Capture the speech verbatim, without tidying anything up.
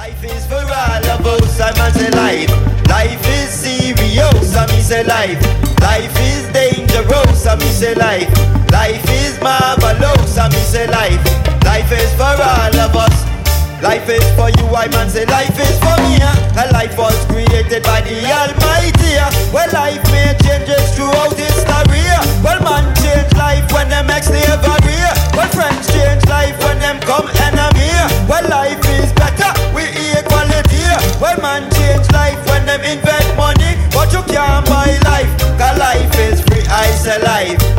Life is for all of us, I man say life. Life is serious, I me say life. Life is dangerous, I me say life. Life is marvelous, I me say life. Life is for all of us. Life is for you, I man say life is for me. A life was created by the Almighty. Well, life made changes throughout history. Well, man change life when them ex slavery. Well, friends change life when them come enemy. Well, life is better with equality. Well, man change life when them invent money. But you can't buy life, cause life is free, I say life.